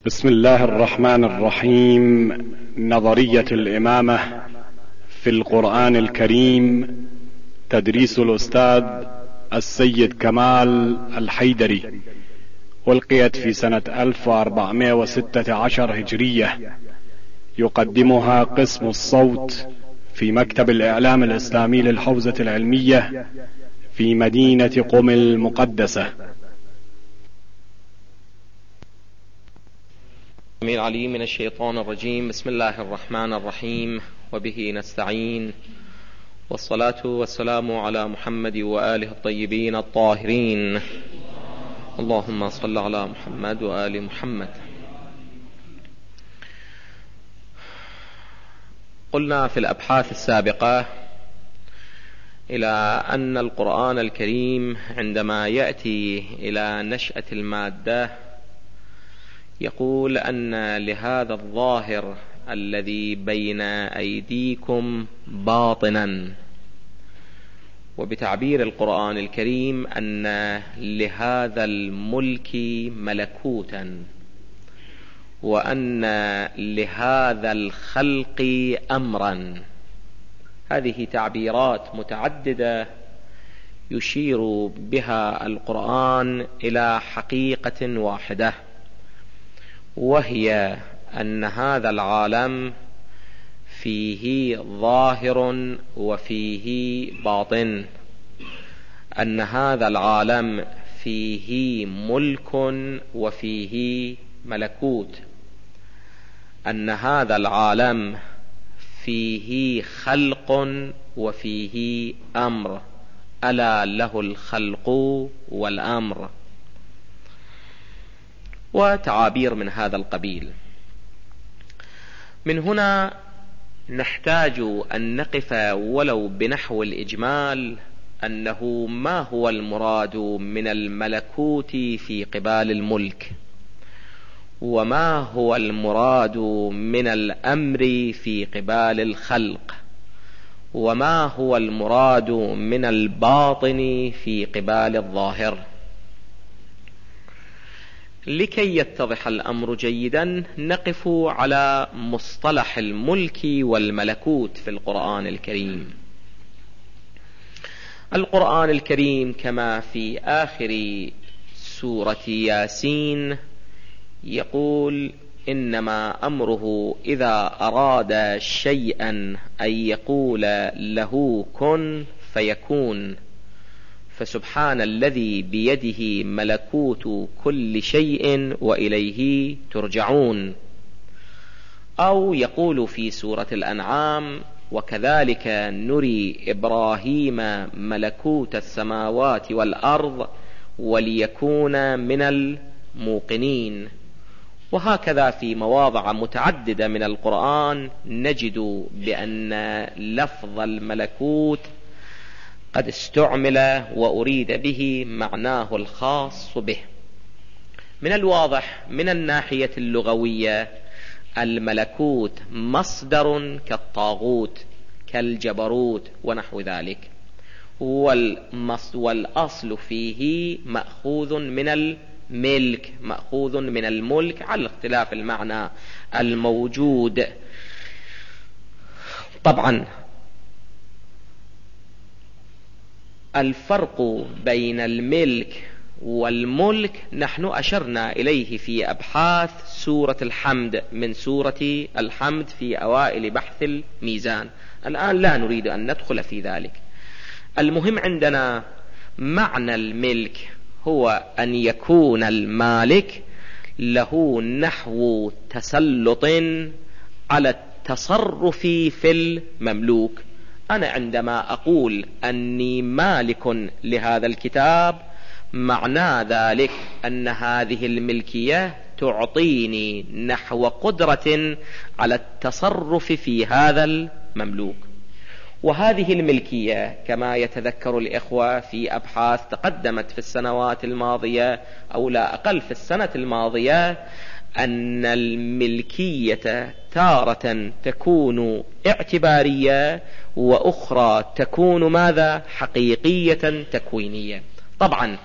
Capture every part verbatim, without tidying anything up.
بسم الله الرحمن الرحيم. نظرية الإمامة في القرآن الكريم، تدريس الأستاذ السيد كمال الحيدري، ألقيت في سنة ألف وأربعمائة وستة عشر هجرية. يقدمها قسم الصوت في مكتب الإعلام الإسلامي للحوزة العلمية في مدينة قم المقدسة. العليم من الشيطان الرجيم. بسم الله الرحمن الرحيم، وبه نستعين، والصلاة والسلام على محمد وآله الطيبين الطاهرين. اللهم صل على محمد وآل محمد. قلنا في الأبحاث السابقة إلى أن القرآن الكريم عندما يأتي إلى نشأة المادة يقول أن لهذا الظاهر الذي بين أيديكم باطنا، وبتعبير القرآن الكريم أن لهذا الملك ملكوتا، وأن لهذا الخلق أمرا. هذه تعبيرات متعددة يشير بها القرآن إلى حقيقة واحدة، وهي أن هذا العالم فيه ظاهر وفيه باطن، أن هذا العالم فيه ملك وفيه ملكوت، أن هذا العالم فيه خلق وفيه أمر، ألا له الخلق والأمر، وتعابير من هذا القبيل. من هنا نحتاج أن نقف ولو بنحو الإجمال أنه ما هو المراد من الملكوت في قبال الملك، وما هو المراد من الأمر في قبال الخلق، وما هو المراد من الباطن في قبال الظاهر. لكي يتضح الأمر جيدا نقف على مصطلح الملك والملكوت في القرآن الكريم. القرآن الكريم كما في آخر سورة ياسين يقول: إنما أمره إذا أراد شيئا أن يقول له كن فيكون. فسبحان الذي بيده ملكوت كل شيء وإليه ترجعون. أو يقول في سورة الأنعام: وكذلك نري إبراهيم ملكوت السماوات والأرض وليكون من الموقنين. وهكذا في مواضع متعددة من القرآن نجد بأن لفظ الملكوت قد استعمل وأريد به معناه الخاص به. من الواضح من الناحية اللغوية الملكوت مصدر كالطاغوت كالجبروت ونحو ذلك، والأصل فيه مأخوذ من الملك، مأخوذ من الملك على اختلاف المعنى الموجود. طبعا الفرق بين الملك والملك نحن أشرنا إليه في أبحاث سورة الحمد، من سورة الحمد في أوائل بحث الميزان. الآن لا نريد أن ندخل في ذلك. المهم عندنا معنى الملك هو أن يكون المالك له نحو تسلط على التصرف في المملوك. أنا عندما أقول أني مالك لهذا الكتاب معنى ذلك أن هذه الملكية تعطيني نحو قدرة على التصرف في هذا المملوك. وهذه الملكية كما يتذكر الإخوة في أبحاث تقدمت في السنوات الماضية أو لا أقل في السنة الماضية، أن الملكية تارة تكون اعتبارية وأخرى تكون ماذا؟ حقيقية تكوينية. طبعا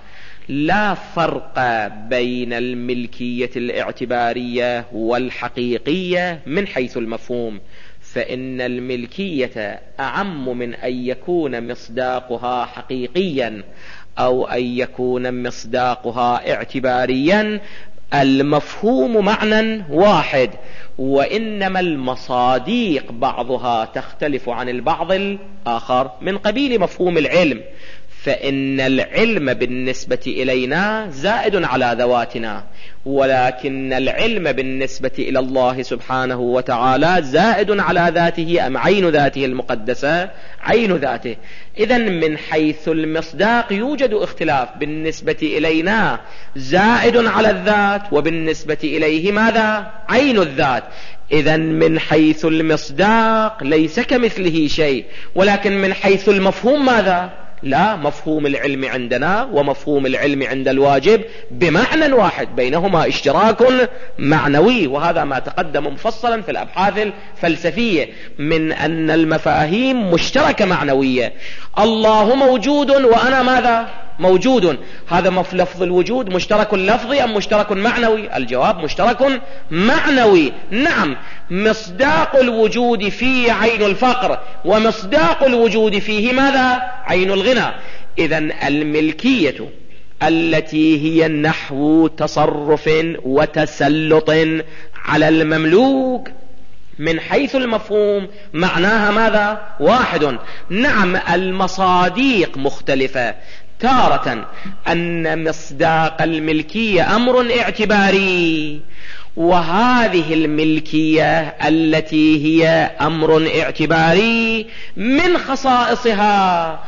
لا فرق بين الملكية الاعتبارية والحقيقية من حيث المفهوم، فإن الملكية أعم من أن يكون مصداقها حقيقيا أو أن يكون مصداقها اعتباريا. المفهوم معنى واحد، وإنما المصاديق بعضها تختلف عن البعض الآخر من قبيل مفهوم العلم. فإن العلم بالنسبة إلينا زائد على ذواتنا، ولكن العلم بالنسبة إلى الله سبحانه وتعالى زائد على ذاته، أم عين ذاته المقدسة عين ذاته. إذن من حيث المصداق يوجد اختلاف، بالنسبة إلينا زائد على الذات، وبالنسبة إليه ماذا؟ عين الذات. إذن من حيث المصداق ليس كمثله شيء، ولكن من حيث المفهوم ماذا؟ لا، مفهوم العلم عندنا ومفهوم العلم عند الواجب بمعنى واحد، بينهما اشتراك معنوي، وهذا ما تقدم مفصلا في الأبحاث الفلسفية من أن المفاهيم مشتركة معنوية. الله موجود وأنا ماذا؟ موجود. هذا لفظ الوجود مشترك لفظي أم مشترك معنوي؟ الجواب مشترك معنوي. نعم، مصداق الوجود فيه عين الفقر، ومصداق الوجود فيه ماذا؟ عين الغنى. إذن الملكية التي هي نحو تصرف وتسلط على المملوك من حيث المفهوم معناها ماذا؟ واحد. نعم، المصاديق مختلفة، تارة أن مصداق الملكية أمر اعتباري، وهذه الملكية التي هي أمر اعتباري من خصائصها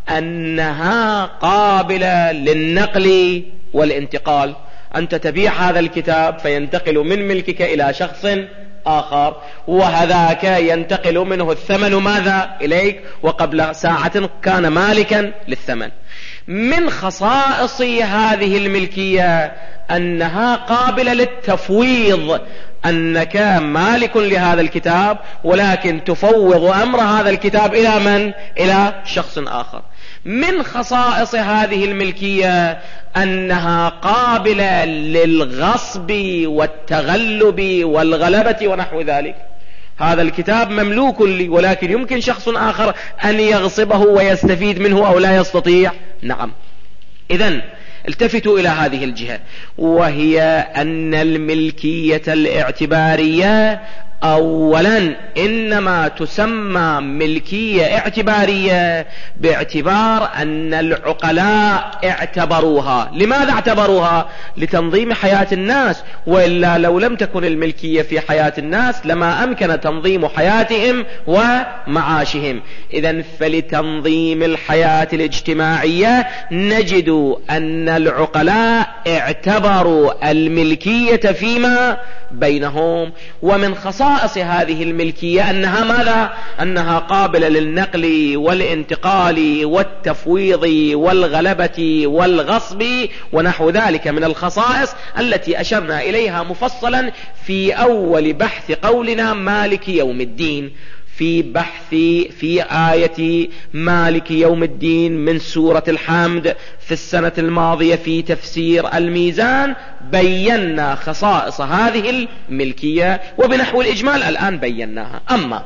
أنها قابلة للنقل والانتقال. أنت تبيع هذا الكتاب فينتقل من ملكك إلى شخص آخر، وهذاك ينتقل منه الثمن ماذا؟ إليك، وقبل ساعة كان مالكا للثمن. من خصائص هذه الملكية أنها قابلة للتفويض، أنك مالك لهذا الكتاب ولكن تفوض أمر هذا الكتاب إلى من؟ إلى شخص آخر. من خصائص هذه الملكية أنها قابلة للغصب والتغلب والغلبة ونحو ذلك. هذا الكتاب مملوك لي، ولكن يمكن شخص آخر أن يغصبه ويستفيد منه أو لا يستطيع. نعم، إذن التفتوا إلى هذه الجهة، وهي أن الملكية الاعتبارية أولا إنما تسمى ملكية اعتبارية باعتبار أن العقلاء اعتبروها. لماذا اعتبروها؟ لتنظيم حياة الناس، وإلا لو لم تكن الملكية في حياة الناس لما أمكن تنظيم حياتهم ومعاشهم. إذن فلتنظيم الحياة الاجتماعية نجد أن العقلاء اعتبروا الملكية فيما بينهم. ومن خصائص هذه الملكية أنها ماذا؟ أنها قابلة للنقل والانتقال والتفويض والغلبة والغصب ونحو ذلك من الخصائص التي أشرنا إليها مفصلا في أول بحث قولنا مالك يوم الدين، في بحث في آية مالك يوم الدين من سورة الحمد في السنة الماضية في تفسير الميزان. بينا خصائص هذه الملكية وبنحو الإجمال الآن بيناها. أما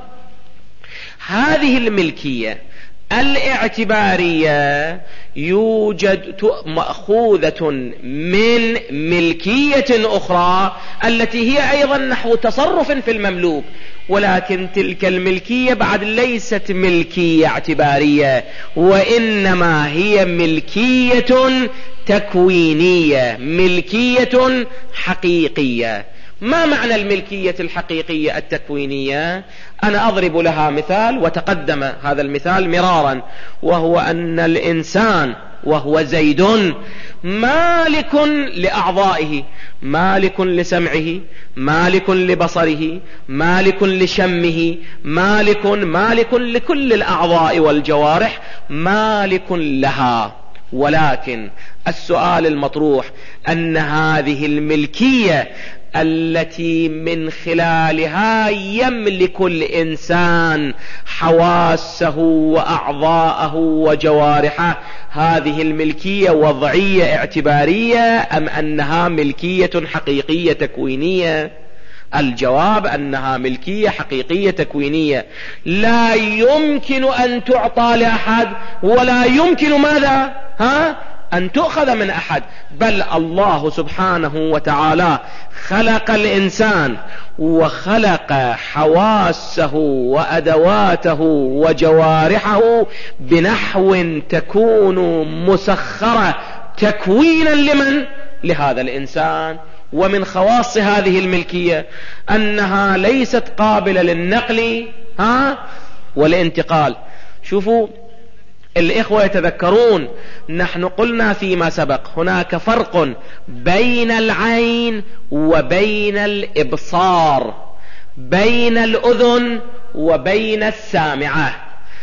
هذه الملكية الاعتبارية يوجد مأخوذة من ملكية أخرى التي هي أيضا نحو تصرف في المملوك، ولكن تلك الملكية بعد ليست ملكية اعتبارية، وإنما هي ملكية تكوينية، ملكية حقيقية. ما معنى الملكية الحقيقية التكوينية؟ أنا أضرب لها مثال وتقدم هذا المثال مرارا، وهو أن الإنسان وهو زيد مالك لأعضائه، مالك لسمعه، مالك لبصره، مالك لشمه، مالك مالك لكل الأعضاء والجوارح، مالك لها. ولكن السؤال المطروح أن هذه الملكية التي من خلالها يملك الإنسان حواسه وأعضاءه وجوارحه، هذه الملكية وضعية اعتبارية أم أنها ملكية حقيقية تكوينية؟ الجواب أنها ملكية حقيقية تكوينية، لا يمكن أن تعطى لأحد ولا يمكن ماذا؟ ها؟ أن تؤخذ من أحد. بل الله سبحانه وتعالى خلق الإنسان وخلق حواسه وأدواته وجوارحه بنحو تكون مسخرة تكوينا لمن؟ لهذا الإنسان. ومن خواص هذه الملكية أنها ليست قابلة للنقل ها والانتقال. شوفوا الإخوة يتذكرون نحن قلنا فيما سبق هناك فرق بين العين وبين الإبصار، بين الأذن وبين السامعة.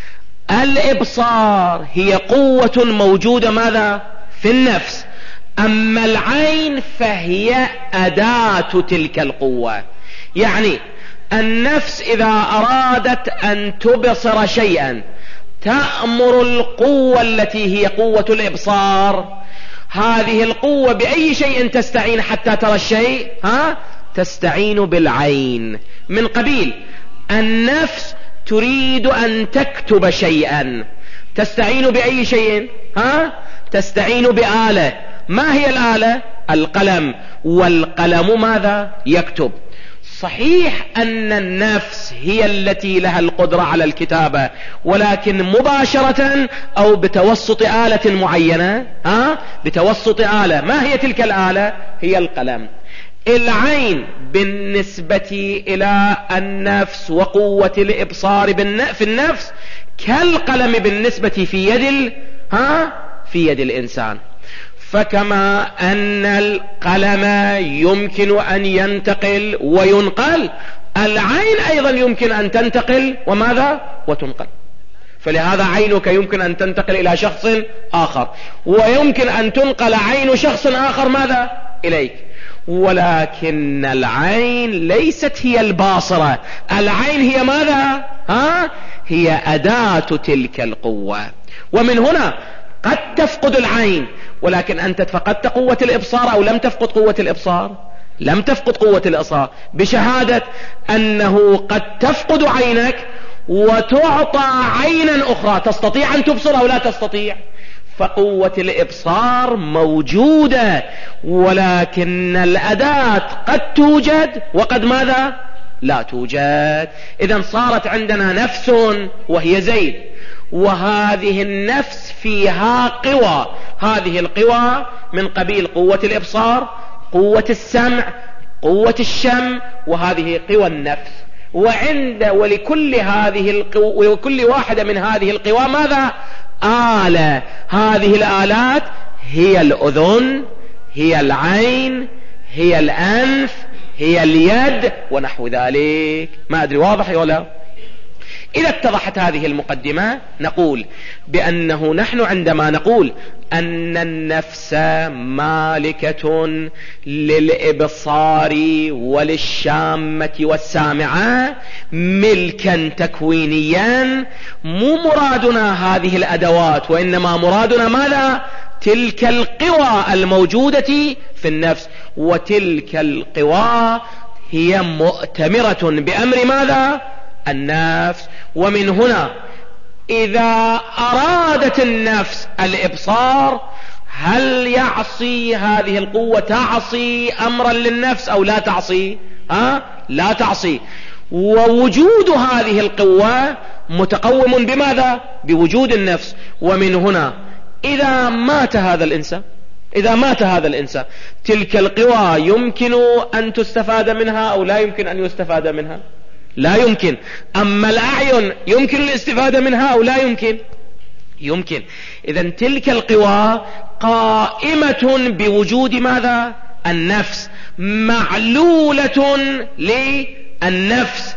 الإبصار هي قوة موجودة ماذا؟ في النفس، أما العين فهي أداة تلك القوة. يعني النفس إذا أرادت أن تبصر شيئا تأمر القوة التي هي قوة الإبصار. هذه القوة بأي شيء تستعين حتى ترى الشيء؟ ها؟ تستعين بالعين. من قبيل النفس تريد أن تكتب شيئا تستعين بأي شيء؟ ها؟ تستعين بآلة. ما هي الآلة؟ القلم. والقلم ماذا؟ يكتب. صحيح أن النفس هي التي لها القدرة على الكتابة، ولكن مباشرة أو بتوسط آلة معينة. ها؟ بتوسط آلة. ما هي تلك الآلة؟ هي القلم. العين بالنسبة إلى النفس وقوة الإبصار في النفس كالقلم بالنسبة في يد ها؟ في يد الإنسان. فكما أن القلم يمكن أن ينتقل وينقل، العين أيضا يمكن أن تنتقل وماذا؟ وتنقل. فلهذا عينك يمكن أن تنتقل إلى شخص آخر، ويمكن أن تنقل عين شخص آخر ماذا؟ إليك. ولكن العين ليست هي الباصرة، العين هي ماذا؟ ها؟ هي أداة تلك القوة. ومن هنا قد تفقد العين، ولكن أنت فقدت قوة الإبصار أو لم تفقد قوة الإبصار؟ لم تفقد قوة الإبصار، بشهادة أنه قد تفقد عينك وتعطى عينا أخرى تستطيع أن تبصر أو لا تستطيع. فقوة الإبصار موجودة، ولكن الأداة قد توجد وقد ماذا؟ لا توجد. إذن صارت عندنا نفس وهي زيد، وهذه النفس فيها قوى. هذه القوى من قبيل قوة الإبصار، قوة السمع، قوة الشم، وهذه قوى النفس. وعند ولكل هذه القوى وكل واحدة من هذه القوى ماذا؟ آلة. هذه الآلات هي الأذن، هي العين، هي الأنف، هي اليد ونحو ذلك. ما أدري واضح ولا؟ إذا اتضحت هذه المقدمة نقول بأنه نحن عندما نقول أن النفس مالكة للإبصار وللشامة والسامعة ملكا تكوينيا، مو مرادنا هذه الأدوات، وإنما مرادنا ماذا؟ تلك القوى الموجودة في النفس. وتلك القوى هي مؤتمرة بأمر ماذا؟ النفس. ومن هنا إذا أرادت النفس الإبصار، هل يعصي هذه القوة؟ تعصي أمرا للنفس أو لا تعصي؟ ها؟ لا تعصي. ووجود هذه القوة متقوم بماذا؟ بوجود النفس. ومن هنا إذا مات هذا الإنسان إذا مات هذا الإنسان تلك القوى يمكن أن تستفاد منها أو لا يمكن أن يستفاد منها؟ لا يمكن. أما الأعين يمكن الاستفادة منها أو لا يمكن؟ يمكن. إذن تلك القوى قائمة بوجود ماذا؟ النفس، معلولة للنفس،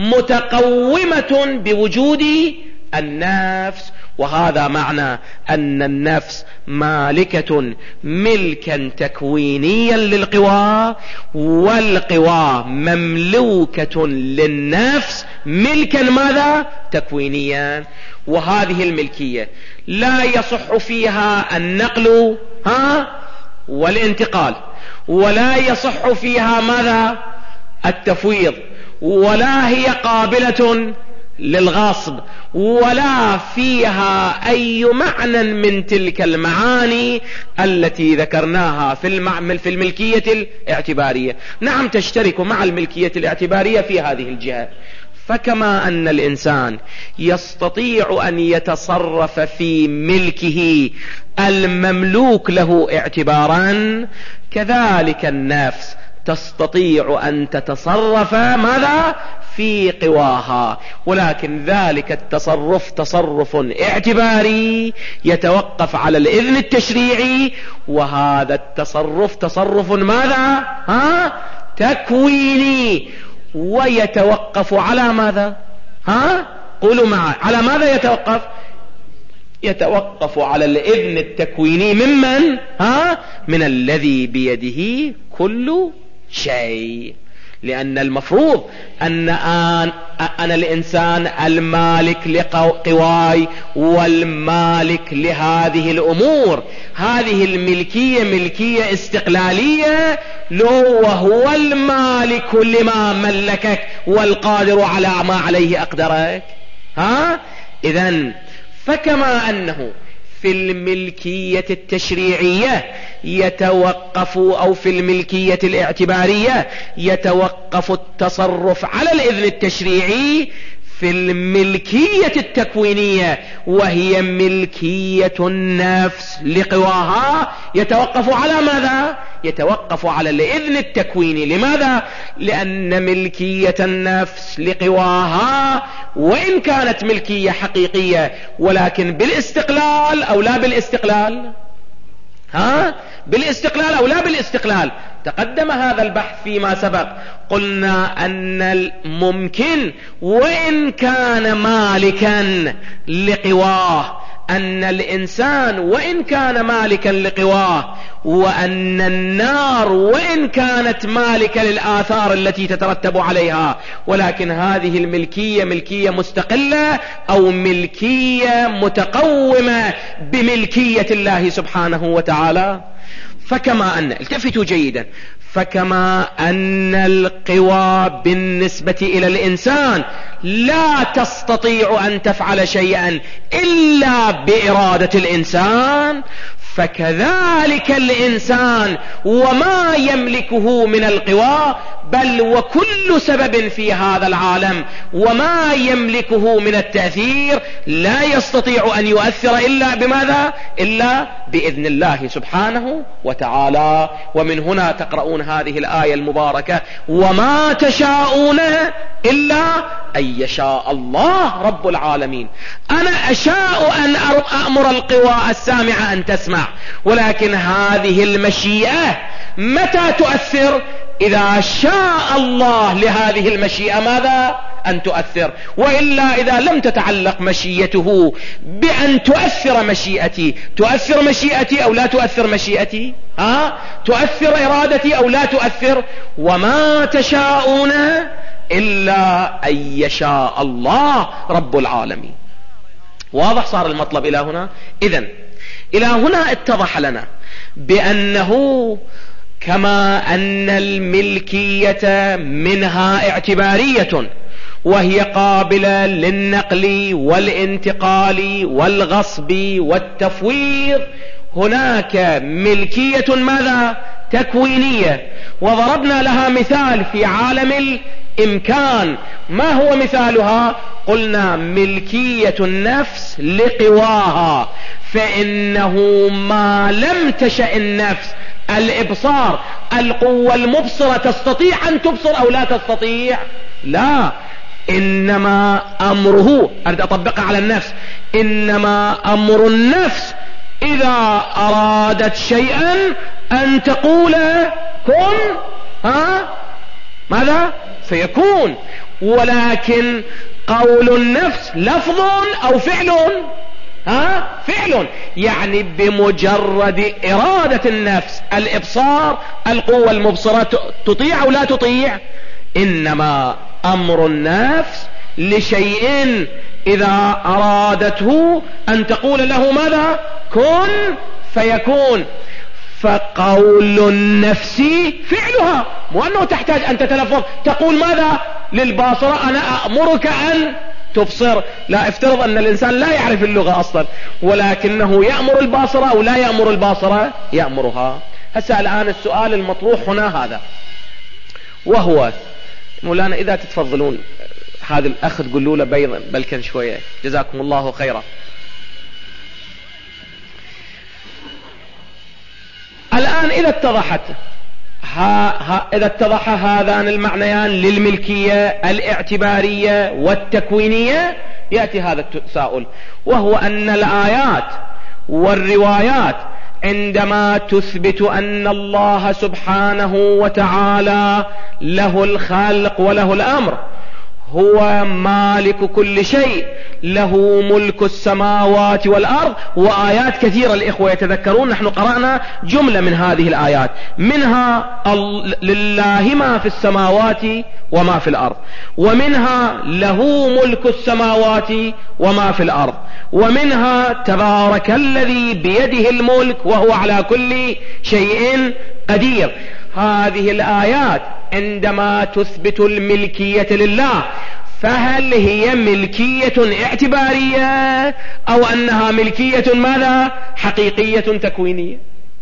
متقومة بوجود النفس. وهذا معنى أن النفس مالكة ملكا تكوينيا للقوى، والقوى مملوكة للنفس ملكا ماذا؟ تكوينيا. وهذه الملكية لا يصح فيها النقل ها والانتقال، ولا يصح فيها ماذا؟ التفويض، ولا هي قابلة للغصب، ولا فيها أي معنى من تلك المعاني التي ذكرناها في المعمل في الملكية الاعتبارية. نعم تشترك مع الملكية الاعتبارية في هذه الجهة. فكما أن الإنسان يستطيع أن يتصرف في ملكه المملوك له اعتبارا، كذلك النفس تستطيع أن تتصرف ماذا؟ في قواها، ولكن ذلك التصرف تصرف اعتباري يتوقف على الإذن التشريعي، وهذا التصرف تصرف ماذا؟ ها؟ تكويني، ويتوقف على ماذا؟ ها؟ قولوا معي، على ماذا يتوقف؟ يتوقف على الإذن التكويني ممن؟ ها؟ من الذي بيده كل شيء. لأن المفروض أن أنا الإنسان المالك لقواي والمالك لهذه الأمور. هذه الملكية ملكية استقلالية له، وهو المالك لما ملكك والقادر على ما عليه أقدرك. ها؟ إذن فكما أنه في الملكية التشريعية يتوقف، أو في الملكية الاعتبارية يتوقف التصرف على الإذن التشريعي، في الملكية التكوينية وهي ملكية النفس لقواها يتوقف على ماذا؟ يتوقف على الإذن التكويني. لماذا؟ لأن ملكية النفس لقواها وإن كانت ملكية حقيقية، ولكن بالاستقلال أو لا بالاستقلال؟ ها؟ بالاستقلال أو لا بالاستقلال؟ تقدم هذا البحث فيما سبق. قلنا أن الممكن وإن كان مالكا لقواه، أن الإنسان وإن كان مالكا لقواه، وأن النار وإن كانت مالكة للآثار التي تترتب عليها، ولكن هذه الملكية ملكية مستقلة أو ملكية متقومة بملكية الله سبحانه وتعالى. فكما أن، التفتوا جيدا، فكما أن القوى بالنسبة إلى الإنسان لا تستطيع أن تفعل شيئا إلا بإرادة الإنسان، فكذلك الإنسان وما يملكه من القوى، بل وكل سبب في هذا العالم وما يملكه من التأثير لا يستطيع أن يؤثر إلا بماذا؟ إلا بإذن الله سبحانه وتعالى. ومن هنا تقرؤون هذه الآية المباركة: وما تشاءون إلا أن يشاء الله رب العالمين. أنا أشاء أن أأمر القوى السامعة أن تسمع، ولكن هذه المشيئة متى تؤثر؟ إذا شاء الله لهذه المشيئة ماذا؟ أن تؤثر. وإلا إذا لم تتعلق مشيئته بأن تؤثر مشيئتي، تؤثر مشيئتي أو لا تؤثر مشيئتي؟ ها؟ تؤثر إرادتي أو لا تؤثر؟ وما تشاءون إلا أن يشاء الله رب العالمين. واضح صار المطلب إلى هنا؟ إذن إلى هنا اتضح لنا بأنه كما أن الملكية منها اعتبارية وهي قابلة للنقل والانتقال والغصب والتفويض، هناك ملكية ماذا؟ تكوينية. وضربنا لها مثال في عالم الإمكان. ما هو مثالها؟ قلنا ملكية النفس لقواها، فإنه ما لم تشأ النفس الإبصار، القوة المبصرة تستطيع أن تبصر أو لا تستطيع؟ لا، إنما أمره، أريد أطبقها على النفس، إنما أمر النفس إذا أرادت شيئا أن تقول كن، ها ماذا؟ فيكون. ولكن قول النفس لفظ أو فعل؟ ها؟ فعل. يعني بمجرد إرادة النفس الإبصار، القوة المبصرة تطيع أو لا تطيع؟ إنما أمر النفس لشيء إذا أرادته أن تقول له ماذا؟ كن فيكون. فقول النفس فعلها، مو أنه تحتاج أن تتلفظ تقول ماذا للباصرة أنا أأمرك أن تبصر. لا، افترض أن الإنسان لا يعرف اللغة أصلا ولكنه يأمر الباصرة أو لا يأمر الباصرة؟ يأمرها. هسه الآن السؤال المطروح هنا هذا، وهو مولانا إذا تتفضلون هذا الأخ تقولوا له بيضا بلكن شوية، جزاكم الله خيرا. الآن إذا اتضحت ها ها إذا اتضح هذان المعنيان للملكية الاعتبارية والتكوينية، يأتي هذا التساؤل، وهو أن الآيات والروايات عندما تثبت أن الله سبحانه وتعالى له الخلق وله الأمر، هو مالك كل شيء، له ملك السماوات والأرض، وآيات كثيرة الإخوة يتذكرون نحن قرأنا جملة من هذه الآيات، منها لله ما في السماوات وما في الأرض، ومنها له ملك السماوات وما في الأرض، ومنها تبارك الذي بيده الملك وهو على كل شيء قدير. هذه الآيات عندما تثبت الملكية لله فهل هي ملكية اعتبارية أو أنها ملكية ماذا؟ حقيقية تكوينية؟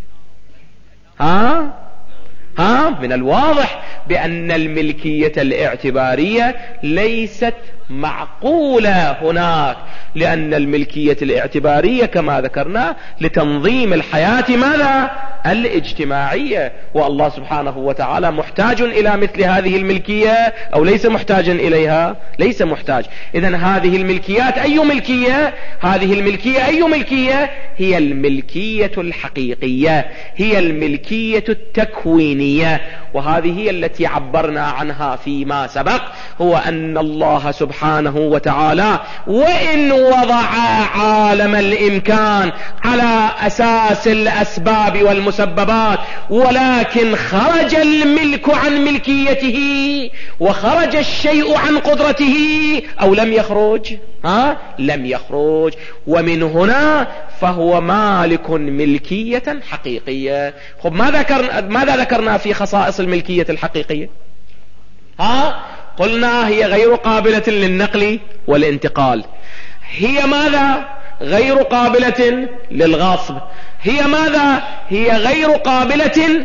ها؟ ها؟ من الواضح بأن الملكية الاعتبارية ليست معقولة هناك، لأن الملكية الاعتبارية كما ذكرنا لتنظيم الحياة ماذا؟ الاجتماعية، والله سبحانه وتعالى محتاج إلى مثل هذه الملكية أو ليس محتاجا إليها؟ ليس محتاج. إذن هذه الملكيات أي ملكية؟ هذه الملكية أي ملكية؟ هي الملكية الحقيقية، هي الملكية التكوينية، وهذه هي التي عبرنا عنها فيما سبق، هو أن الله سبحانه وتعالى وإن وضع عالم الإمكان على أساس الأسباب والمسببات، ولكن خرج الملك عن ملكيته وخرج الشيء عن قدرته أو لم يخرج؟ ها؟ لم يخرج. ومن هنا فهو مالك ملكية حقيقية. خب ما ذكرنا ماذا ذكرنا في خصائص الملكية الحقيقية؟ ها؟ قلنا هي غير قابلة للنقل والانتقال، هي ماذا؟ غير قابلة للغصب، هي ماذا؟ هي غير قابلة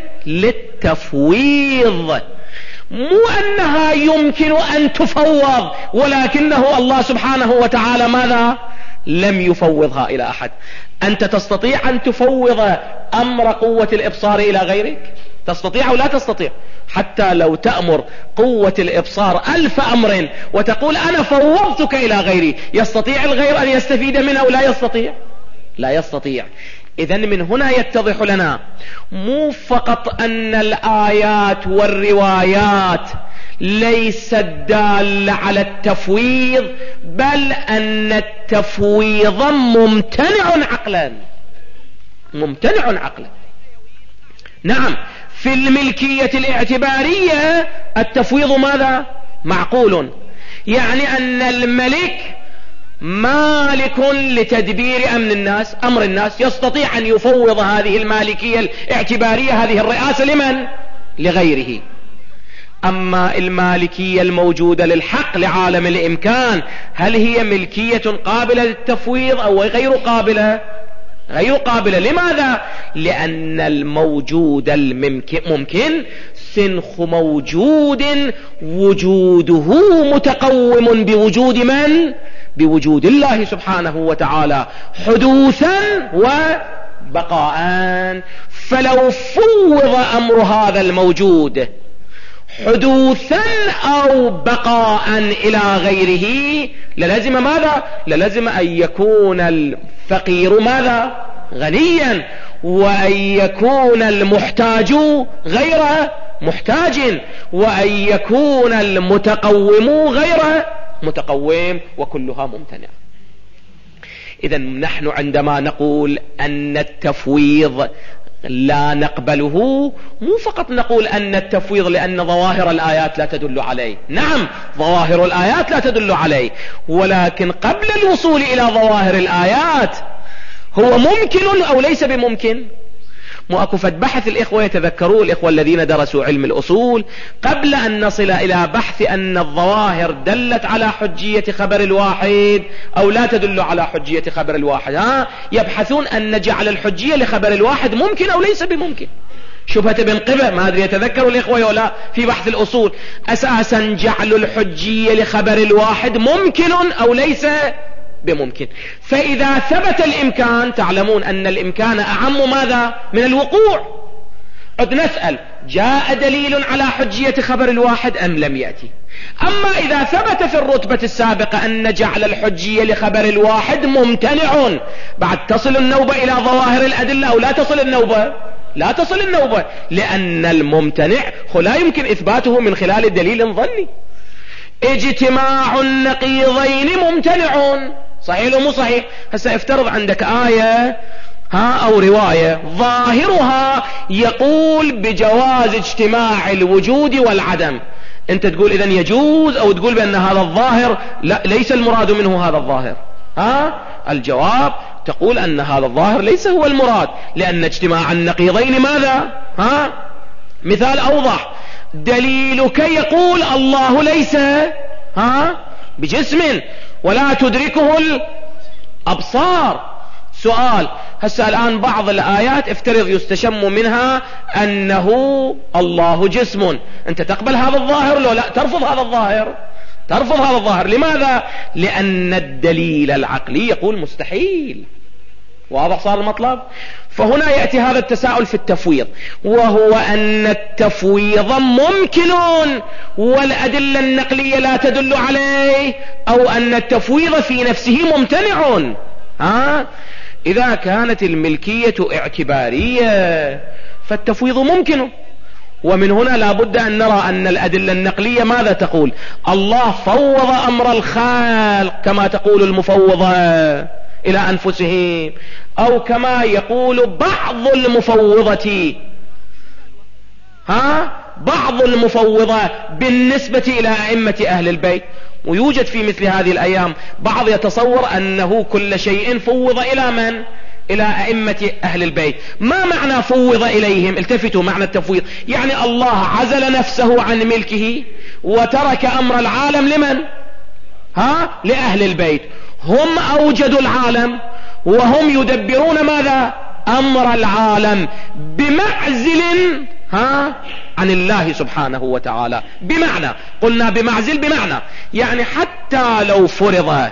للتفويض. مو أنها يمكن أن تفوض، ولكنه الله سبحانه وتعالى ماذا؟ لم يفوضها إلى أحد. أنت تستطيع أن تفوض أمر قوة الإبصار إلى غيرك؟ تستطيع أو لا تستطيع؟ حتى لو تأمر قوة الإبصار ألف أمر وتقول أنا فوضتك إلى غيري، يستطيع الغير أن يستفيد منه أو لا يستطيع؟ لا يستطيع. إذن من هنا يتضح لنا مو فقط أن الآيات والروايات ليست دالة على التفويض، بل أن التفويض ممتنع عقلا، ممتنع عقلا. نعم، في الملكية الاعتبارية التفويض ماذا؟ معقول، يعني أن الملك مالك لتدبير أمن الناس، أمر الناس، يستطيع أن يفوض هذه المالكية الاعتبارية، هذه الرئاسة لمن؟ لغيره. أما المالكية الموجودة للحق لعالم الإمكان هل هي ملكية قابلة للتفويض أو غير قابلة؟ غير قابلة. لماذا؟ لأن الموجود الممكن سنخ موجود وجوده متقوم بوجود من؟ بوجود الله سبحانه وتعالى، حدوثا وبقاء. فلو فوض أمر هذا الموجود حدوثا أو بقاء إلى غيره للزم ماذا؟ للزم أن يكون الفقير ماذا؟ غنيا، وأن يكون المحتاج غير محتاج، وأن يكون المتقوم غير متقوم، وكلها ممتنع. إذن نحن عندما نقول أن التفويض لا نقبله. مو فقط نقول أن التفويض لأن ظواهر الآيات لا تدل عليه، نعم ظواهر الآيات لا تدل عليه، ولكن قبل الوصول إلى ظواهر الآيات هو ممكن أو ليس بممكن. مو اكو فد بحث الإخوة يتذكروا، الإخوة الذين درسوا علم الأصول، قبل أن نصل إلى بحث أن الظواهر دلت على حجية خبر الواحد أو لا تدل على حجية خبر الواحد، ها يبحثون أن نجعل الحجية لخبر الواحد ممكن أو ليس بممكن. شبهة بن قبة ما أدري يتذكروا الإخوة ولا في بحث الأصول، أساسا جعل الحجية لخبر الواحد ممكن أو ليس بممكن. فإذا ثبت الإمكان، تعلمون أن الإمكان أعم ماذا من الوقوع، قد نسأل جاء دليل على حجية خبر الواحد أم لم يأتي. أما إذا ثبت في الرتبة السابقة أن جعل الحجية لخبر الواحد ممتنع، بعد تصل النوبة إلى ظواهر الأدلة أو لا تصل النوبة؟ لا تصل النوبة، لأن الممتنع لا يمكن إثباته من خلال دليل ظني. اجتماع النقيضين ممتنع، صحيح أو مو صحيح؟ هسه افترض عندك آية ها أو رواية ظاهرها يقول بجواز اجتماع الوجود والعدم، انت تقول اذن يجوز او تقول بان هذا الظاهر لا ليس المراد منه هذا الظاهر؟ ها الجواب تقول ان هذا الظاهر ليس هو المراد، لان اجتماع النقيضين ماذا؟ ها مثال اوضح، دليلك يقول الله ليس ها بجسم ولا تدركه الابصار. سؤال، هسه الآن بعض الآيات افترض يستشم منها أنه الله جسم، أنت تقبل هذا الظاهر لو لا؟ ترفض هذا الظاهر، ترفض هذا الظاهر. لماذا؟ لأن الدليل العقلي يقول مستحيل. واضح صار المطلب؟ فهنا يأتي هذا التساؤل في التفويض، وهو أن التفويض ممكن والأدلة النقلية لا تدل عليه، أو أن التفويض في نفسه ممتنع. ها إذا كانت الملكية اعتبارية فالتفويض ممكن، ومن هنا لا بد أن نرى أن الأدلة النقلية ماذا تقول؟ الله فوض أمر الخلق كما تقول المفوضة إلى أنفسهم، أو كما يقول بعض المفوضة، ها بعض المفوضة بالنسبة إلى أئمة أهل البيت. ويوجد في مثل هذه الأيام بعض يتصور أنه كل شيء فوض إلى من؟ إلى أئمة أهل البيت. ما معنى فوض إليهم؟ التفتوا معنى التفويض، يعني الله عزل نفسه عن ملكه وترك أمر العالم لمن؟ ها لأهل البيت، هم أوجدوا العالم وهم يدبرون ماذا؟ أمر العالم بمعزل ها عن الله سبحانه وتعالى. بمعنى، قلنا بمعزل بمعنى يعني حتى لو فرض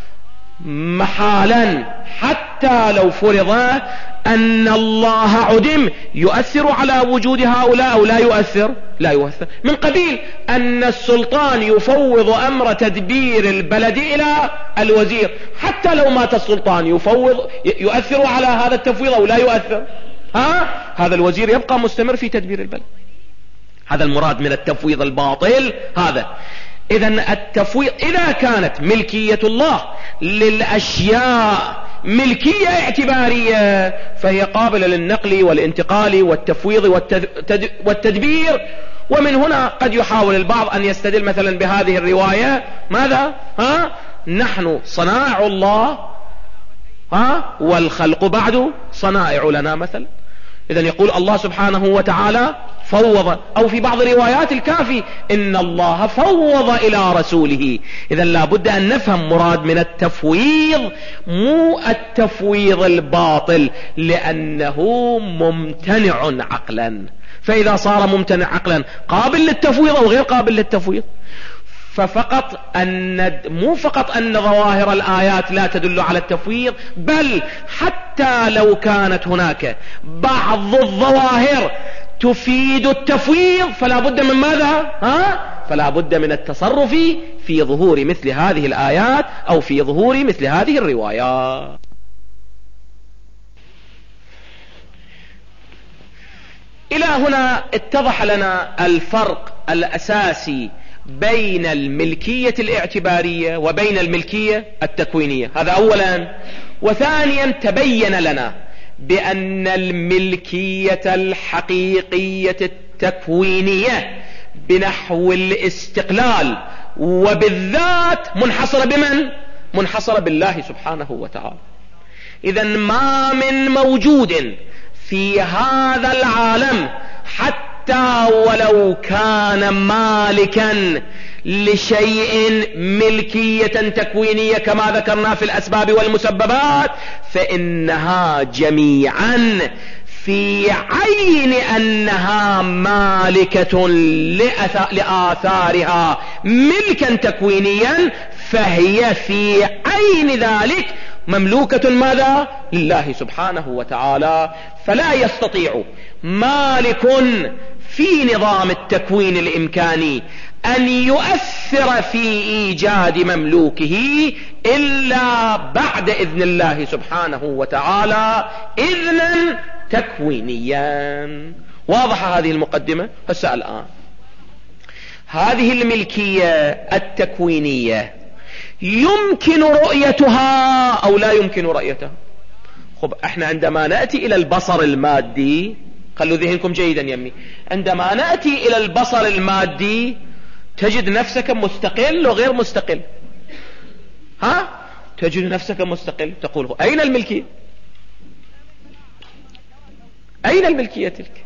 محالا، حتى لو فرض أن الله عدم، يؤثر على وجود هؤلاء أو لا يؤثر؟ لا يؤثر. من قبيل أن السلطان يفوض أمر تدبير البلد إلى الوزير، حتى لو مات السلطان يفوض يؤثر على هذا التفويض أو لا يؤثر؟ ها هذا الوزير يبقى مستمر في تدبير البلد. هذا المراد من التفويض الباطل هذا. إذن التفويض إذا كانت ملكية الله للأشياء ملكية اعتبارية فهي قابلة للنقل والانتقال والتفويض والتدبير. ومن هنا قد يحاول البعض أن يستدل مثلا بهذه الرواية ماذا؟ ها نحن صنائع الله ها والخلق بعد صنائع لنا مثلا. إذن يقول الله سبحانه وتعالى فوض، أو في بعض روايات الكافي إن الله فوض إلى رسوله. إذن لا بد أن نفهم مراد من التفويض مو التفويض الباطل، لأنه ممتنع عقلا. فإذا صار ممتنع عقلا قابل للتفويض أو غير قابل للتفويض. ففقط أن مو فقط أن ظواهر الآيات لا تدل على التفويض، بل حتى لو كانت هناك بعض الظواهر تفيد التفويض فلا بد من ماذا؟ ها؟ فلا بد من التصرف في ظهور مثل هذه الآيات أو في ظهور مثل هذه الروايات. إلى هنا اتضح لنا الفرق الأساسي بين الملكية الاعتبارية وبين الملكية التكوينية، هذا أولا. وثانيا تبين لنا بأن الملكية الحقيقية التكوينية بنحو الاستقلال وبالذات منحصرة بمن؟ منحصرة بالله سبحانه وتعالى. إذا ما من موجود في هذا العالم حتى ولو كان مالكا لشيء ملكية تكوينية كما ذكرنا في الأسباب والمسببات، فإنها جميعا في عين أنها مالكة لآثارها ملكا تكوينيا، فهي في عين ذلك مملوكة ماذا؟ لله سبحانه وتعالى. فلا يستطيع مالك في نظام التكوين الإمكاني أن يؤثر في إيجاد مملوكه إلا بعد إذن الله سبحانه وتعالى إذنا تكوينيا. واضحة هذه المقدمة؟ هسه الآن هذه الملكية التكوينية يمكن رؤيتها أو لا يمكن رؤيتها؟ خب احنا عندما نأتي إلى البصر المادي، خلوا ذهنكم جيدا يمي، عندما نأتي إلى البصر المادي تجد نفسك مستقل وغير مستقل. ها؟ تجد نفسك مستقل، تقول أين الملكية؟ أين الملكية تلك؟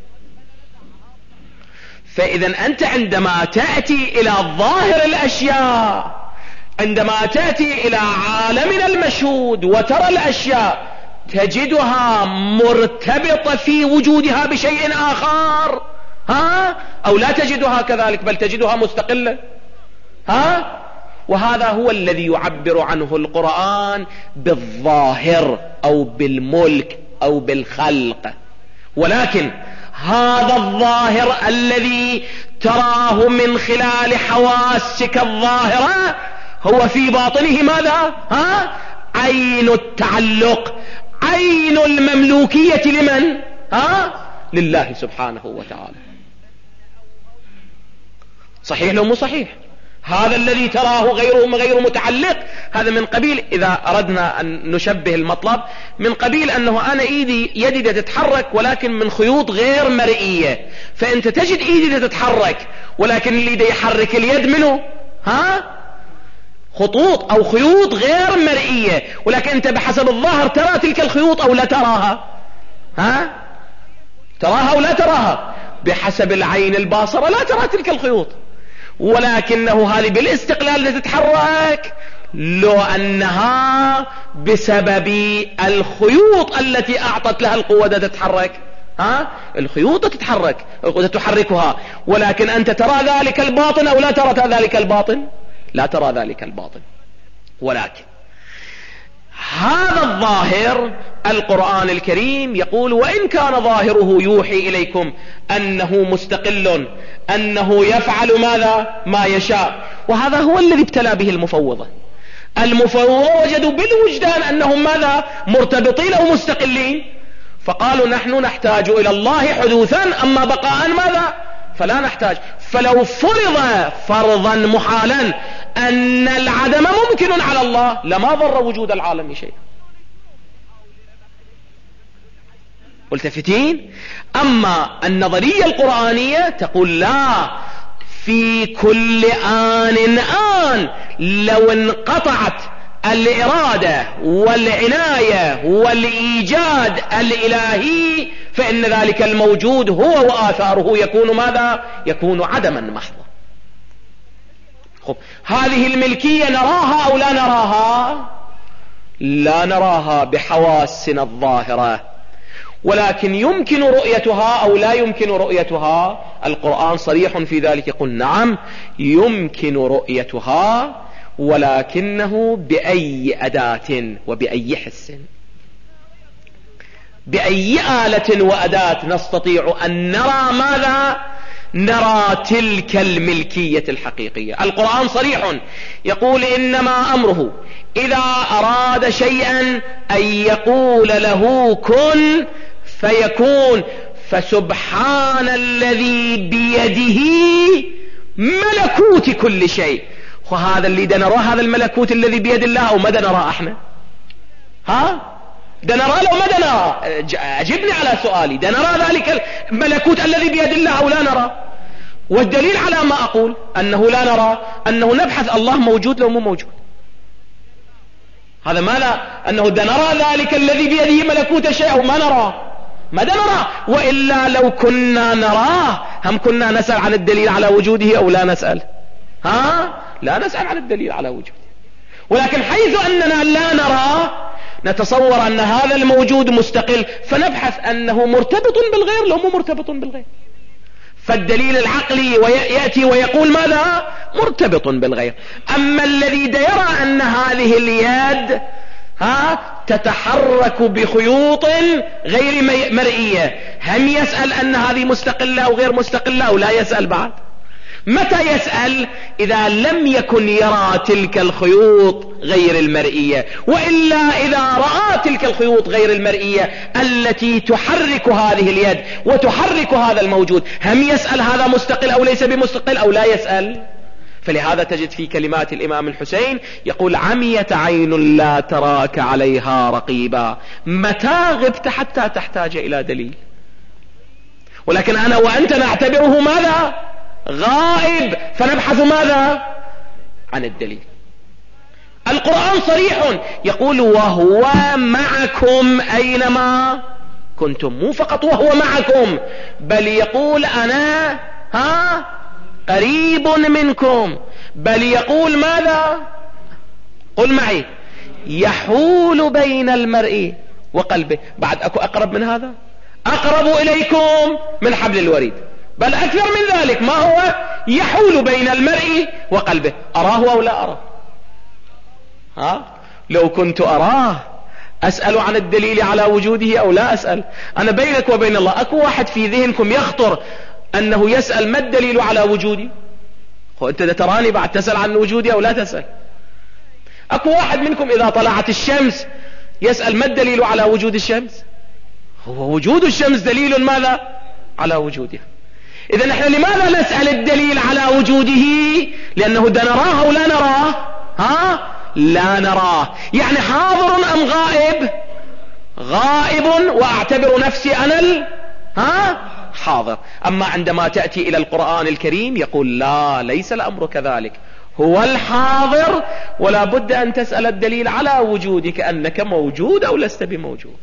فإذا أنت عندما تأتي إلى ظاهر الأشياء، عندما تأتي إلى عالمنا المشهود وترى الأشياء تجدها مرتبطة في وجودها بشيء آخر، ها؟ أو لا تجدها كذلك بل تجدها مستقلة، ها؟ وهذا هو الذي يعبر عنه القرآن بالظاهر أو بالملك أو بالخلق. ولكن هذا الظاهر الذي تراه من خلال حواسك الظاهرة هو في باطنه ماذا؟ ها؟ عين التعلق، عين المملوكية لمن؟ ها؟ لله سبحانه وتعالى. صحيح لو مو صحيح؟ هذا الذي تراه غيره غير متعلق، هذا من قبيل، إذا أردنا أن نشبه المطلب، من قبيل أنه أنا إيدي يدي تتحرك ولكن من خيوط غير مرئية، فأنت تجد إيدي تتحرك ولكن اللي دا يحرك اليد منه؟ ها؟ خطوط أو خيوط غير مرئية، ولكن أنت بحسب الظاهر ترى تلك الخيوط أو لا تراها؟ ها؟ تراها أو لا تراها؟ بحسب العين الباصرة لا ترى تلك الخيوط، ولكنه هذه بالاستقلال تتحرك لو أنها بسبب الخيوط التي أعطت لها القوة تتحرك. ها؟ الخيوط تتحرك تحركها، ولكن أنت ترى ذلك الباطن أو لا ترى ذلك الباطن؟ لا ترى ذلك الباطن. ولكن هذا الظاهر القرآن الكريم يقول وإن كان ظاهره يوحي إليكم أنه مستقل، أنه يفعل ماذا؟ ما يشاء. وهذا هو الذي ابتلى به المفوضة. المفوضة وجدوا بالوجدان أنهم ماذا؟ مرتبطين أو مستقلين، فقالوا نحن نحتاج إلى الله حدوثا، أما بقاء ماذا؟ فلا نحتاج. فلو فرض فرضا محالا أن العدم ممكن على الله لما ضر وجود العالم شيء. ملتفتين؟ أما النظرية القرآنية تقول لا، في كل آن آن لو انقطعت الإرادة والعناية والإيجاد الإلهي فإن ذلك الموجود هو وآثاره يكون ماذا؟ يكون عدما محضا. خب هذه الملكية نراها أو لا نراها؟ لا نراها بحواسنا الظاهرة، ولكن يمكن رؤيتها أو لا يمكن رؤيتها؟ القرآن صريح في ذلك، يقول نعم يمكن رؤيتها، ولكنه بأي أداة وبأي حس، بأي آلة وأداة نستطيع أن نرى ماذا؟ نرى تلك الملكية الحقيقية. القرآن صريح يقول إنما أمره إذا أراد شيئا أن يقول له كن فيكون. فسبحان الذي بيده ملكوت كل شيء. وهذا اللي نراه هذا الملكوت الذي بيد الله أو ماذا نرى احنا؟ ها؟ ده نرى لو ما ده نرى؟ أجبني على سؤالي. ده نرى ذلك الملكوت الذي بيد الله أو لا نرى؟ والدليل على ما أقول أنه لا نرى أنه نبحث الله موجود لو مو موجود. هذا ما لا أنه ده نرى ذلك الذي بيده ملكوت الشيء أو ما نرى؟ ما ده نرى. وإلا لو كنا نراه هم كنا نسأل عن الدليل على وجوده أو لا نسأل؟ ها؟ لا نسأل عن الدليل على وجوده. ولكن حيث أننا لا نرى نتصور أن هذا الموجود مستقل، فنبحث أنه مرتبط بالغير لو مو مرتبط بالغير. فالدليل العقلي يأتي ويقول ماذا؟ مرتبط بالغير. أما الذي يرى أن هذه اليد ها تتحرك بخيوط غير مرئية، هم يسأل أن هذه مستقلة أو غير مستقلة أو لا يسأل بعد؟ متى يسأل؟ إذا لم يكن يرى تلك الخيوط غير المرئية. وإلا إذا رأى تلك الخيوط غير المرئية التي تحرك هذه اليد وتحرك هذا الموجود، هم يسأل هذا مستقل أو ليس بمستقل أو لا يسأل؟ فلهذا تجد في كلمات الإمام الحسين يقول: عميت عين لا تراك عليها رقيبا، متى غبت حتى تحتاج إلى دليل. ولكن أنا وأنت نعتبره ماذا؟ غائب، فنبحث ماذا؟ عن الدليل. القرآن صريح يقول: وهو معكم أينما كنتم. مو فقط وهو معكم، بل يقول أنا ها قريب منكم، بل يقول ماذا؟ قل معي: يحول بين المرء وقلبه. بعد أكو أقرب من هذا؟ أقرب إليكم من حبل الوريد، بل أكثر من ذلك. ما هو؟ يحول بين المرء وقلبه. أراه أو لا أراه؟ ها؟ لو كنت أراه أسأل عن الدليل على وجوده أو لا أسأل؟ أنا بينك وبين الله، أكو واحد في ذهنكم يخطر أنه يسأل ما الدليل على وجودي؟ هو أنت تراني بعد تسأل عن وجودي أو لا تسأل؟ أكو واحد منكم إذا طلعت الشمس يسأل ما الدليل على وجود الشمس؟ هو وجود الشمس دليل ماذا؟ على وجودها. إذا نحن لماذا نسأل الدليل على وجوده؟ لأنه ده نراه أو لا نراه؟ ها؟ لا نراه. يعني حاضر أم غائب؟ غائب، وأعتبر نفسي أنا ال... ها؟ حاضر. أما عندما تأتي إلى القرآن الكريم يقول: لا، ليس الأمر كذلك، هو الحاضر، ولا بد أن تسأل الدليل على وجودك أنك موجود أو لست بموجود.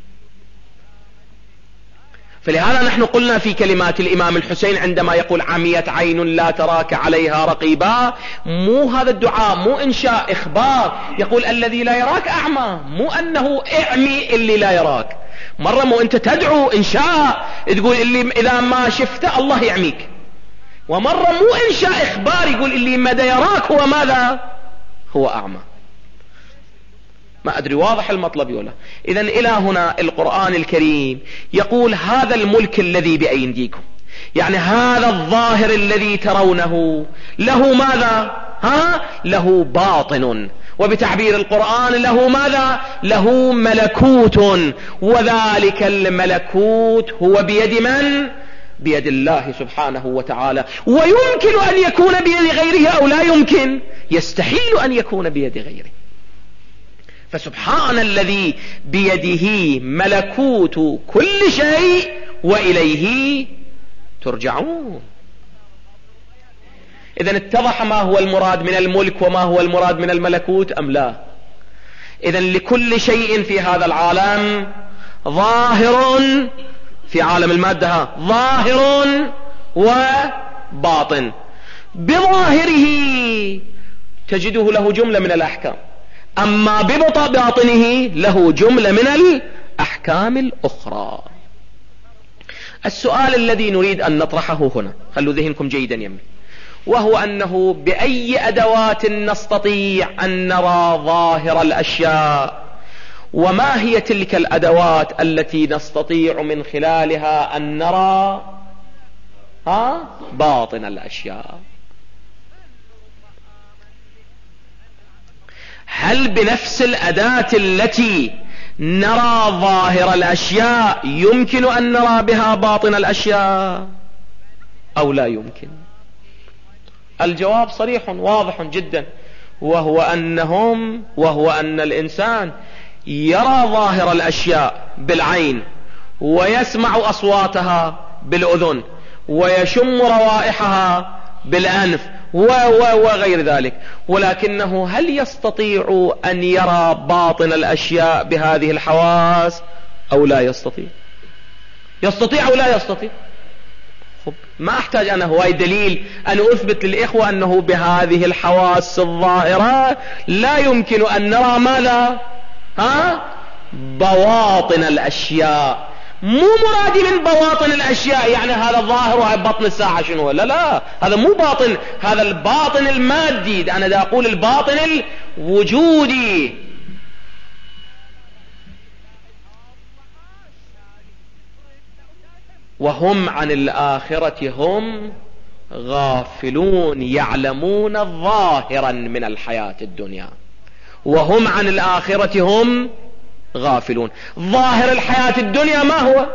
فلهذا نحن قلنا في كلمات الإمام الحسين عندما يقول: عميت عين لا تراك عليها رقيبا، مو هذا الدعاء مو إنشاء إخبار، يقول الذي لا يراك أعمى، مو أنه اعمي اللي لا يراك. مرة مو أنت تدعو إنشاء تقول اللي إذا ما شفت الله يعميك، ومرة مو إنشاء إخبار يقول اللي مدى يراك هو ماذا؟ هو أعمى. ما أدري واضح المطلب ولا؟ إذن إلى هنا القرآن الكريم يقول: هذا الملك الذي بأيديكم، يعني هذا الظاهر الذي ترونه له ماذا؟ ها؟ له باطن، وبتعبير القرآن له ماذا؟ له ملكوت، وذلك الملكوت هو بيد من؟ بيد الله سبحانه وتعالى. ويمكن أن يكون بيد غيره أو لا يمكن؟ يستحيل أن يكون بيد غيره. فسبحان الذي بيده ملكوت كل شيء وإليه ترجعون. إذن اتضح ما هو المراد من الملك وما هو المراد من الملكوت أم لا؟ إذن لكل شيء في هذا العالم ظاهر، في عالم المادة ظاهر وباطن. بظاهره تجده له جملة من الأحكام، أما بباطنه له جملة من الأحكام الأخرى. السؤال الذي نريد أن نطرحه هنا، خلوا ذهنكم جيدا يمي، وهو أنه بأي أدوات نستطيع أن نرى ظاهر الأشياء؟ وما هي تلك الأدوات التي نستطيع من خلالها أن نرى ها باطن الأشياء؟ هل بنفس الأداة التي نرى ظاهر الأشياء يمكن أن نرى بها باطن الأشياء أو لا يمكن؟ الجواب صريح واضح جدا، وهو أنهم وهو أن الإنسان يرى ظاهر الأشياء بالعين ويسمع أصواتها بالأذن ويشم روائحها بالأنف وغير ذلك، ولكنه هل يستطيع أن يرى باطن الأشياء بهذه الحواس أو لا يستطيع؟ يستطيع أو لا يستطيع؟ ما أحتاج أنا هواي دليل أن أثبت للإخوة أنه بهذه الحواس الظاهرة لا يمكن أن نرى ماذا؟ ها؟ بواطن الأشياء. مو مرادي من بواطن الأشياء يعني هذا ظاهر وهي بطن الساعة شنو، لا لا، هذا مو باطن، هذا الباطن المادي، أنا دا أقول الباطن الوجودي. وهم عن الآخرة هم غافلون، يعلمون ظاهرا من الحياة الدنيا وهم عن الآخرة هم غافلون. ظاهر الحياة الدنيا ما هو؟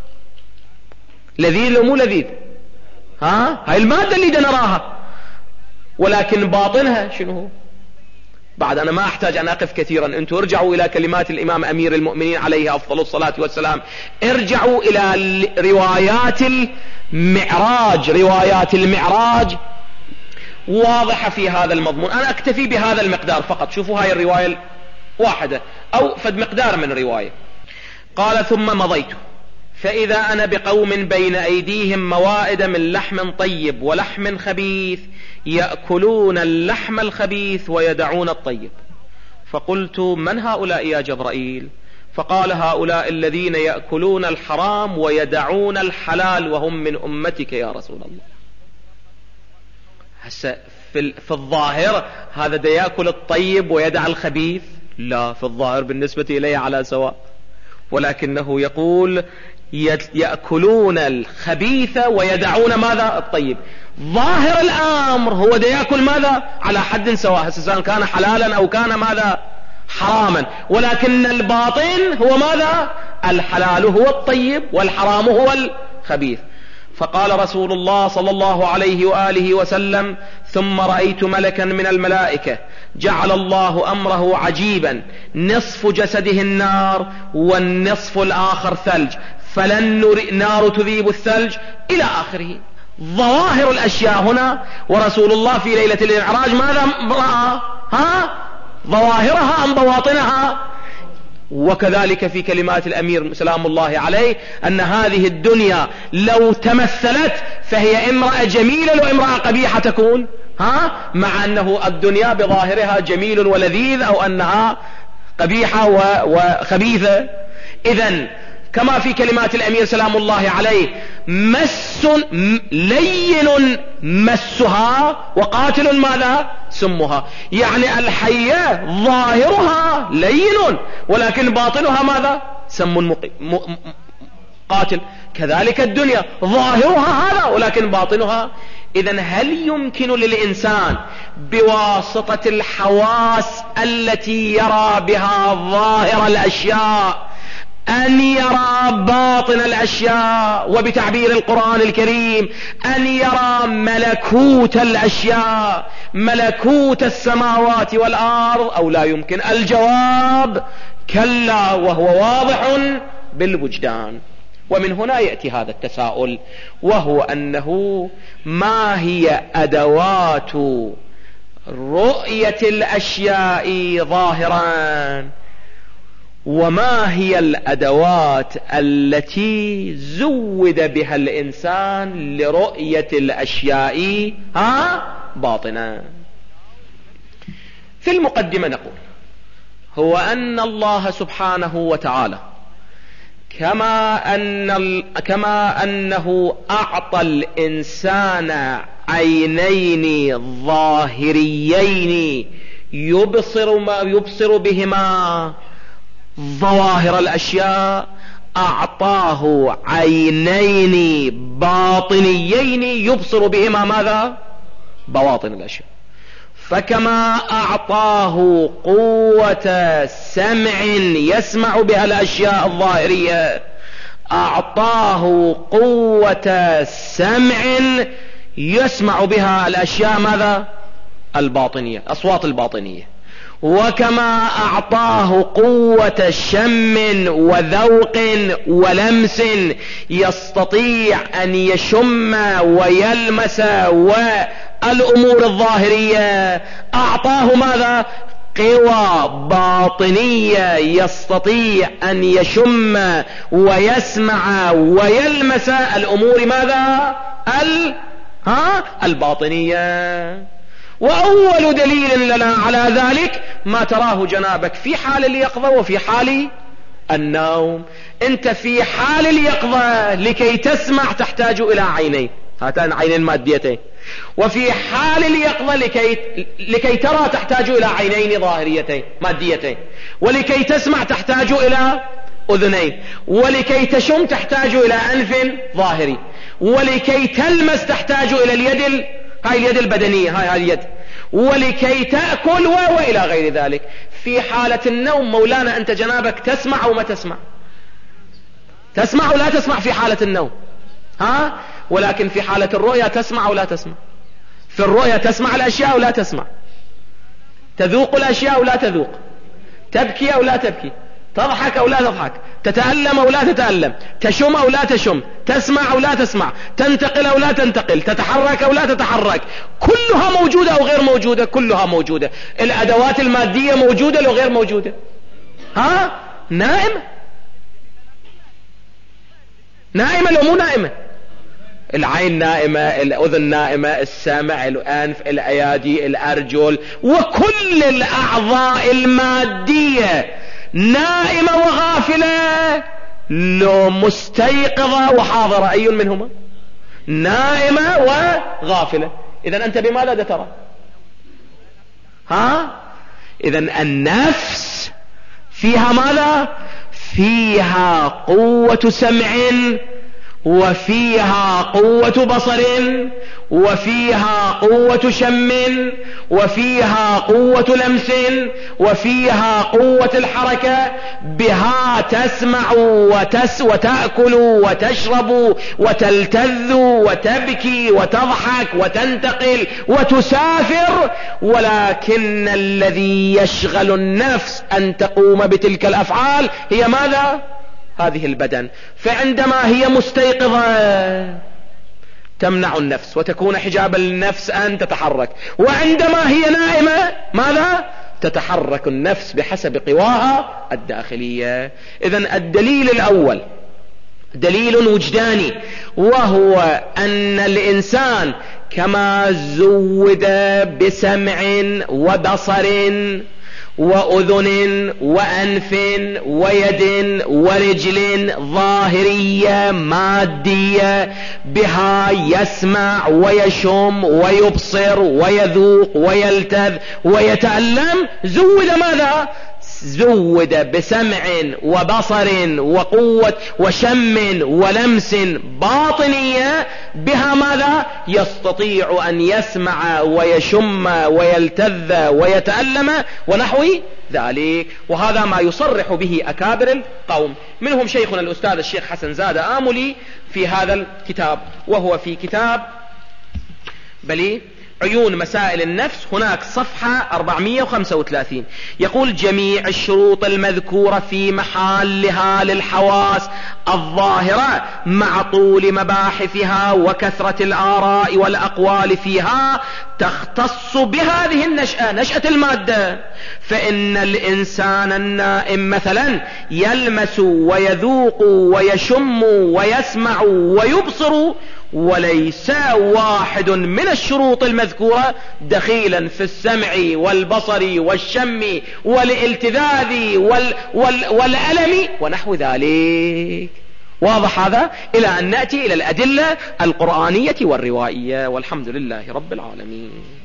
لذيذ ومو لذيذ؟ ها؟ هاي المادة اللي نراها، ولكن باطنها شنو هو؟ بعد أنا ما أحتاج أن أقف كثيرا، أنتم ارجعوا إلى كلمات الإمام أمير المؤمنين عليه أفضل الصلاة والسلام، ارجعوا إلى روايات المعراج، روايات المعراج واضحة في هذا المضمون. أنا أكتفي بهذا المقدار فقط، شوفوا هاي الرواية واحدة أو فد مقدار من رواية. قال ثم مضيت فإذا أنا بقوم بين أيديهم موائد من لحم طيب ولحم خبيث يأكلون اللحم الخبيث ويدعون الطيب، فقلت من هؤلاء يا جبرائيل؟ فقال هؤلاء الذين يأكلون الحرام ويدعون الحلال وهم من أمتك يا رسول الله. هسه في, في الظاهر هذا دا يأكل الطيب ويدع الخبيث؟ لا، في الظاهر بالنسبة إليه على سواء، ولكنه يقول يأكلون الخبيث ويدعون ماذا؟ الطيب. ظاهر الأمر هو دا يأكل ماذا؟ على حد سواء، سواء كان حلالا أو كان ماذا؟ حراما، ولكن الباطن هو ماذا؟ الحلال هو الطيب والحرام هو الخبيث. فقال رسول الله صلى الله عليه وآله وسلم ثم رأيت ملكا من الملائكة جعل الله أمره عجيبا، نصف جسده النار والنصف الآخر ثلج، فلن نار تذيب الثلج إلى آخره. ظواهر الأشياء هنا، ورسول الله في ليلة المعراج ماذا رأى؟ ها؟ ظواهرها أم بواطنها؟ وكذلك في كلمات الأمير سلام الله عليه أن هذه الدنيا لو تمثلت فهي امرأة جميلة وامرأة قبيحة تكون، ها؟ مع أنه الدنيا بظاهرها جميل ولذيذ أو أنها قبيحة وخبيثة. إذن كما في كلمات الأمير سلام الله عليه مس لين مسها وقاتل ماذا؟ سمها، يعني الحية ظاهرها لين ولكن باطنها ماذا؟ سم قاتل. كذلك الدنيا ظاهرها هذا ولكن باطنها. إذن هل يمكن للإنسان بواسطة الحواس التي يرى بها ظاهر الأشياء أن يرى باطن الأشياء، وبتعبير القرآن الكريم أن يرى ملكوت الأشياء، ملكوت السماوات والأرض، أو لا يمكن؟ الجواب كلا، وهو واضح بالوجدان. ومن هنا يأتي هذا التساؤل، وهو أنه ما هي أدوات رؤية الأشياء ظاهرا، وما هي الأدوات التي زود بها الإنسان لرؤية الأشياء ها باطنا؟ في المقدمة نقول هو أن الله سبحانه وتعالى كما أن كما أنه أعطى الإنسان عينين ظاهريين يبصر ما يبصر بهما ظواهر الأشياء، أعطاه عينين باطنيين يبصر بهما ماذا؟ بواطن الأشياء. فكما أعطاه قوة سمع يسمع بها الأشياء الظاهرية، أعطاه قوة سمع يسمع بها الأشياء ماذا؟ الباطنية، أصوات الباطنية. وكما أعطاه قوة شم وذوق ولمس يستطيع أن يشم ويلمس والأمور الظاهرية، أعطاه ماذا؟ قوى باطنية يستطيع أن يشم ويسمع ويلمس الأمور ماذا؟ ال... ها؟ الباطنية. وأول دليل لنا على ذلك ما تراه جنابك في حال اليقظة وفي حال النوم. أنت في حال اليقظة لكي تسمع تحتاج إلى عينين، هاتان عينين ماديتين، وفي حال اليقظة لكي, لكي ترى تحتاج إلى عينين ظاهريتين ماديتين، ولكي تسمع تحتاج إلى أذنين، ولكي تشم تحتاج إلى أنف ظاهري، ولكي تلمس تحتاج إلى اليد ال... هاي اليد البدنية، هاي, هاي اليد، ولكي تأكل و... وإلى غير ذلك. في حالة النوم مولانا أنت جنابك تسمع أو ما تسمع؟ تسمع أو لا تسمع في حالة النوم؟ ها؟ ولكن في حالة الرؤيا تسمع أو لا تسمع؟ في الرؤيا تسمع الأشياء أو لا تسمع؟ تذوق الأشياء أو لا تذوق؟ تبكي أو لا تبكي؟ تضحك أو لا تضحك؟ تتألم أو لا تتألم؟ تشم أو لا تشم؟ تسمع أو لا تسمع؟ تنتقل أو لا تنتقل؟ تتحرك أو لا تتحرك؟ كلها موجودة أو غير موجودة؟ كلها موجودة. الأدوات المادية موجودة أو غير موجودة؟ ها؟ نائمة نائمة لو مو نائمة؟ العين نائمة، الأذن نائمة، السمع، الأنف، الأيادي، الأرجل، وكل الأعضاء المادية نائمة وغافلة لو مستيقظة وحاضرة؟ أي منهما؟ نائمة وغافلة. إذن أنت بماذا ترى؟ ها؟ إذن النفس فيها ماذا؟ فيها قوة سمع، وفيها قوة بصر، وفيها قوة شم، وفيها قوة لمس، وفيها قوة الحركة. بها تسمع وتس وتأكل وتشرب وتلتذ وتبكي وتضحك وتنتقل وتسافر. ولكن الذي يشغل النفس أن تقوم بتلك الأفعال هي ماذا؟ هذه البدن. فعندما هي مستيقظة تمنع النفس وتكون حجابا للنفس أن تتحرك، وعندما هي نائمة ماذا؟ تتحرك النفس بحسب قواها الداخلية. إذن الدليل الأول دليل وجداني، وهو أن الإنسان كما زود بسمع وبصر وأذن وأنف ويد ورجل ظاهرية مادية، بها يسمع ويشم ويبصر ويذوق ويلتذ ويتألم، زود ماذا؟ زود بسمع وبصر وقوة وشم ولمس باطنية، بها ماذا؟ يستطيع أن يسمع ويشم ويلتذ ويتألم ونحو ذلك. وهذا ما يصرح به أكابر القوم، منهم شيخنا الأستاذ الشيخ حسن زادة آملي في هذا الكتاب، وهو في كتاب بلي عيون مسائل النفس، هناك صفحة أربعمائة وخمسة وثلاثين، يقول: جميع الشروط المذكورة في محلها للحواس الظاهرة مع طول مباحثها وكثرة الآراء والأقوال فيها تختص بهذه النشأة، نشأة المادة. فإن الإنسان النائم مثلا يلمس ويذوق ويشم ويسمع ويبصر، وليس واحد من الشروط المذكورة دخيلا في السمع والبصر والشم والالتذاذ وال وال والألم ونحو ذلك. واضح هذا؟ إلى أن نأتي إلى الأدلة القرآنية والروائية، والحمد لله رب العالمين.